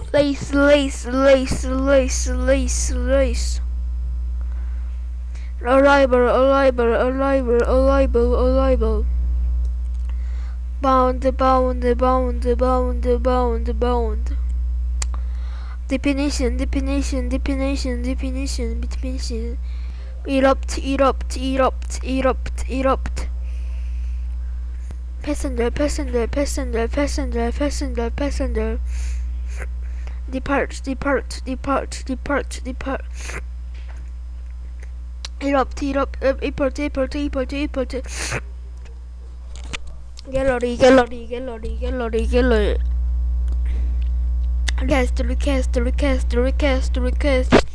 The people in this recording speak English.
Lace, lace, lace, lace, lace, lace. Arrival, arrival, arrival, arrival, arrival. Bound, bound, bound, bound, bound, bound. Definition, definition, definition, definition, definition. Erupt, erupt, erupt, erupt, erupt. Passenger, passenger, passenger, passenger, passenger, passenger. Depart, depart, depart, depart, depart. Erupt, erupt, import, import, import, import. Gallery, gallery, gallery, gallery, gallery. Request, request, request, request, request.